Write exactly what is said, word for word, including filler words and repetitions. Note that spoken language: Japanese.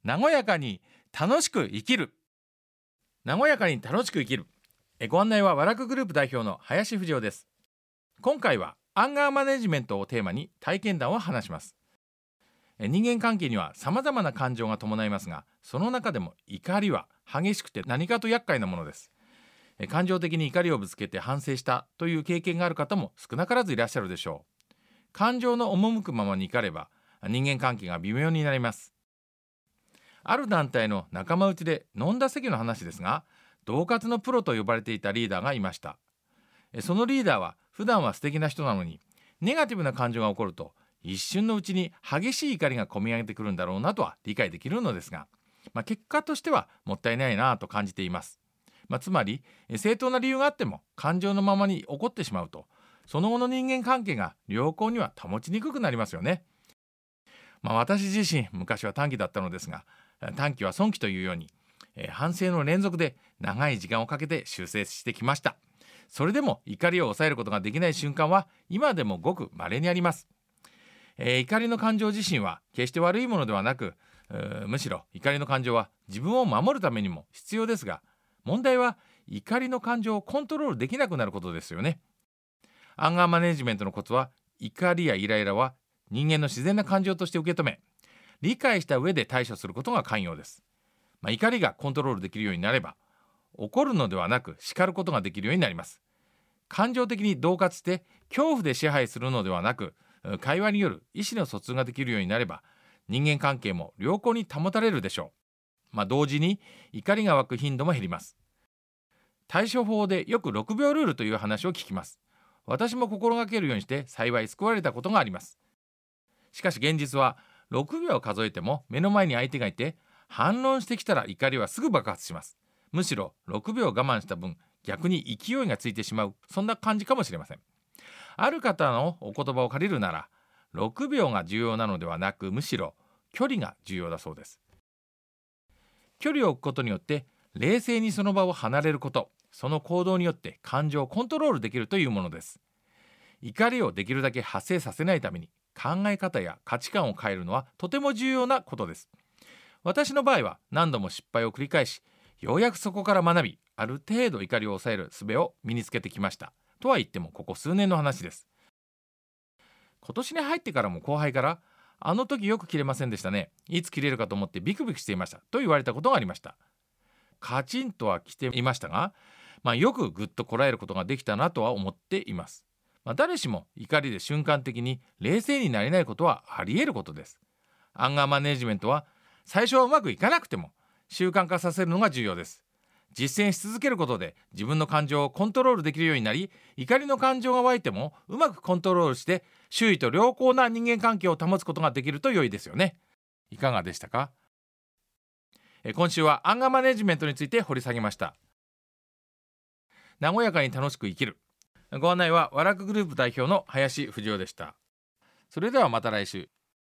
和やかに楽しく生きる。和やかに楽しく生きる。えご案内は和楽グループ代表の林富士夫です。今回はアンガーマネジメントをテーマに体験談を話します。え人間関係には様々な感情が伴いますが、その中でも怒りは激しくて何かと厄介なものです。え感情的に怒りをぶつけて反省したという経験がある方も少なからずいらっしゃるでしょう。感情の赴くままに怒れば人間関係が微妙になります。ある団体の仲間内で飲んだ席の話ですが、恫喝のプロと呼ばれていたリーダーがいました。そのリーダーは普段は素敵な人なのに、ネガティブな感情が起こると一瞬のうちに激しい怒りがこみ上げてくるんだろうなとは理解できるのですが、まあ、結果としてはもったいないなと感じています。まあ、つまり正当な理由があっても感情のままに起こってしまうと、その後の人間関係が良好には保ちにくくなりますよね。まあ、私自身昔は短気だったのですが、短気は損気というように、えー、反省の連続で長い時間をかけて修正してきました。それでも怒りを抑えることができない瞬間は今でもごく稀にあります。えー、怒りの感情自身は決して悪いものではなく、むしろ怒りの感情は自分を守るためにも必要ですが、問題は怒りの感情をコントロールできなくなることですよね。アンガーマネジメントのコツは、怒りやイライラは人間の自然な感情として受け止め、理解した上で対処することが肝要です。まあ、怒りがコントロールできるようになれば、怒るのではなく叱ることができるようになります。感情的に恫喝して恐怖で支配するのではなく、会話による意思の疎通ができるようになれば、人間関係も良好に保たれるでしょう。まあ、同時に怒りが湧く頻度も減ります。対処法でよくろくびょうルールという話を聞きます。私も心がけるようにして幸い救われたことがあります。しかし現実はろくびょう数えても目の前に相手がいて反論してきたら怒りはすぐ爆発します。むしろろくびょう我慢した分、逆に勢いがついてしまう、そんな感じかもしれません。ある方のお言葉を借りるなら、ろくびょうが重要なのではなく、むしろ距離が重要だそうです。距離を置くことによって冷静にその場を離れること、その行動によって感情をコントロールできるというものです。怒りをできるだけ発生させないために考え方や価値観を変えるのはとても重要なことです。私の場合は何度も失敗を繰り返し、ようやくそこから学び、ある程度怒りを抑える術を身につけてきました。とは言ってもここ数年の話です。今年に入ってからも後輩から、あの時よく切れませんでしたね、いつ切れるかと思ってビクビクしていましたと言われたことがありました。カチンとは来ていましたが、まあ、よくぐっとこらえることができたなとは思っています。まあ、誰しも怒りで瞬間的に冷静になれないことはあり得ることです。アンガーマネジメントは最初はうまくいかなくても習慣化させるのが重要です。実践し続けることで自分の感情をコントロールできるようになり、怒りの感情が湧いてもうまくコントロールして周囲と良好な人間関係を保つことができると良いですよね。いかがでしたか？え今週はアンガーマネジメントについて掘り下げました。和やかに楽しく生きる。ご案内は和楽グループ代表の林富士夫でした。それではまた来週。